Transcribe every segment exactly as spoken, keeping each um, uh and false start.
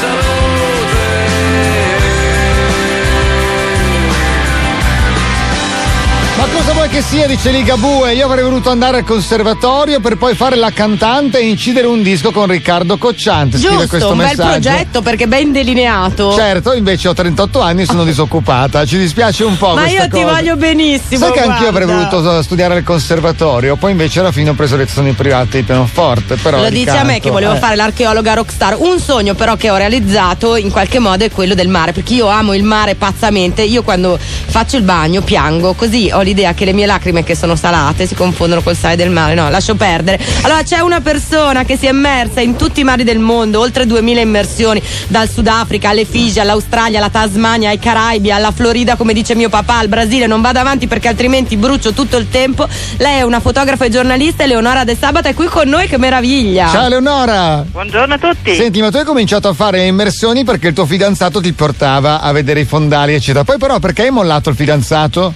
Ma cosa vuoi che sia, dice Ligabue? Io avrei voluto andare al conservatorio per poi fare la cantante e incidere un disco con Riccardo Cocciante. Giusto, questo un messaggio. bel progetto perché ben delineato. Certo, invece ho trentotto anni e sono disoccupata. Ci dispiace un po'. Ma questa io ti cosa. voglio benissimo. Sai che guarda. anch'io avrei voluto studiare al conservatorio, poi invece alla fine ho preso lezioni private di pianoforte. Però Lo dice a me che volevo eh. fare l'archeologa rockstar. Un sogno però che ho realizzato in qualche modo è quello del mare, perché io amo il mare pazzamente. Io quando faccio il bagno piango, così ho l'idea che le mie lacrime che sono salate si confondono col sale del mare. No, lascio perdere. Allora c'è una persona che si è immersa in tutti i mari del mondo, oltre duemila immersioni, dal Sudafrica alle Figi, all'Australia, alla Tasmania, ai Caraibi, alla Florida, come dice mio papà, al Brasile. Non vado avanti perché altrimenti brucio tutto il tempo. Lei è una fotografa e giornalista, Eleonora De Sabato è qui con noi, che meraviglia. Ciao Eleonora. Buongiorno a tutti. Senti, ma tu hai cominciato a fare immersioni perché il tuo fidanzato ti portava a vedere i fondali eccetera, poi però perché hai mollato il fidanzato?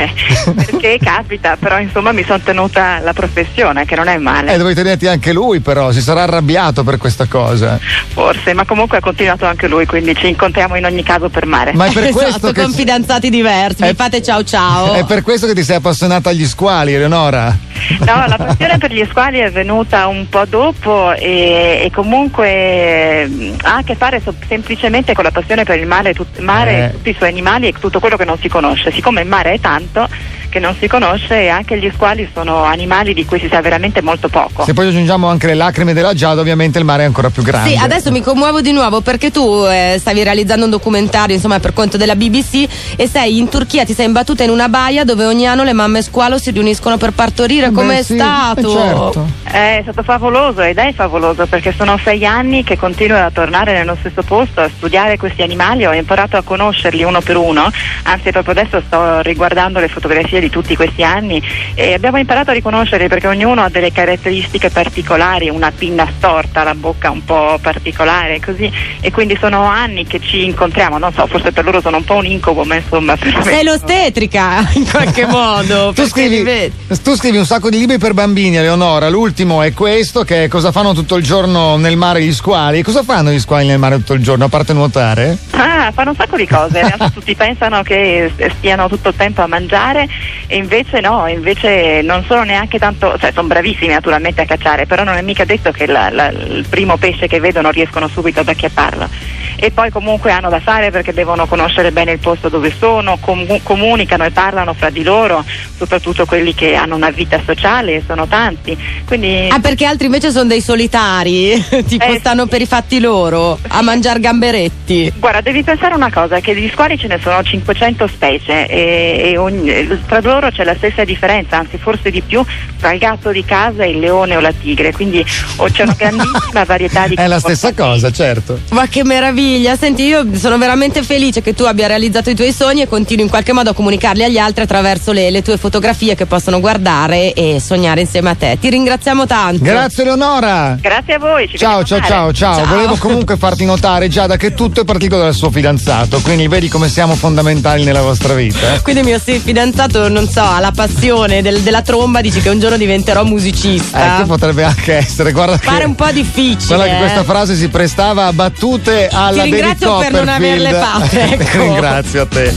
Perché capita, però insomma mi sono tenuta la professione, che non è male. Eh, dovevi tenerti anche lui, però si sarà arrabbiato per questa cosa. Forse, ma comunque ha continuato anche lui, quindi ci incontriamo in ogni caso per mare. Ma è per esatto, questo che con fidanzati diversi, è... mi fate ciao ciao. È per questo che ti sei appassionata agli squali, Eleonora? No, la passione per gli squali è venuta un po' dopo e, e comunque ha a che fare so, semplicemente con la passione per il mare, tut, mare eh. tutti i suoi animali e tutto quello che non si conosce. Siccome il mare è tanto che non si conosce, e anche gli squali sono animali di cui si sa veramente molto poco. Se poi aggiungiamo anche le lacrime della Giada, ovviamente il mare è ancora più grande. Sì, adesso mi commuovo di nuovo perché tu eh, stavi realizzando un documentario, insomma, per conto della B B C, e sei in Turchia, ti sei imbattuta in una baia dove ogni anno le mamme squalo si riuniscono per partorire. Com'è sì, stato? eh, certo. È stato favoloso ed è favoloso perché sono sei anni che continuo a tornare nello stesso posto a studiare questi animali. Ho imparato a conoscerli uno per uno, anzi proprio adesso sto riguardando le fotografie di tutti questi anni e abbiamo imparato a riconoscerli perché ognuno ha delle caratteristiche particolari, una pinna storta, la bocca un po' particolare, così, e quindi sono anni che ci incontriamo. Non so, forse per loro sono un po' un incubo, ma insomma per Sei l'ostetrica in qualche modo. Tu scrivi, tu scrivi un sacco di libri per bambini, Eleonora. L'ultimo è questo, che è Cosa fanno tutto il giorno nel mare gli squali. Cosa fanno gli squali nel mare tutto il giorno, a parte nuotare? Ah, fanno un sacco di cose. In realtà tutti pensano che stiano tutto il tempo a mangiare e invece no, invece non sono neanche tanto, cioè sono bravissimi naturalmente a cacciare, però non è mica detto che la, la, il primo pesce che vedono riescono subito ad acchiapparlo. E poi comunque hanno da fare perché devono conoscere bene il posto dove sono, com- comunicano e parlano fra di loro, soprattutto quelli che hanno una vita sociale, sono tanti. Quindi... Ah, perché altri invece sono dei solitari, tipo Eh, stanno per i fatti loro, a mangiare gamberetti. Guarda, devi pensare una cosa, che di squali ce ne sono cinquecento specie e, e ogni, tra loro c'è la stessa differenza, anzi forse di più, tra il gatto di casa e il leone o la tigre, quindi oh, c'è una grandissima varietà di È la stessa cosa, certo. Ma che meraviglia! Senti, io sono veramente felice che tu abbia realizzato i tuoi sogni e continui in qualche modo a comunicarli agli altri attraverso le, le tue fotografie che possono guardare e sognare insieme a te. Ti ringraziamo tanto. Grazie Eleonora. Grazie a voi. Ci Ciao, ciao, ciao, ciao, Ciao. Volevo comunque farti notare, Giada, che tutto è partito dal suo fidanzato, quindi vedi come siamo fondamentali nella vostra vita. Eh? Quindi mio sì, fidanzato, non so, ha la passione del- della tromba, dici che un giorno diventerò musicista. Eh, che potrebbe anche essere, guarda Pare che, un po' difficile. guarda che eh. questa frase si prestava a battute alla Ti David ringrazio per non Copperfield. averle fatte, Ti ecco. ringrazio a te.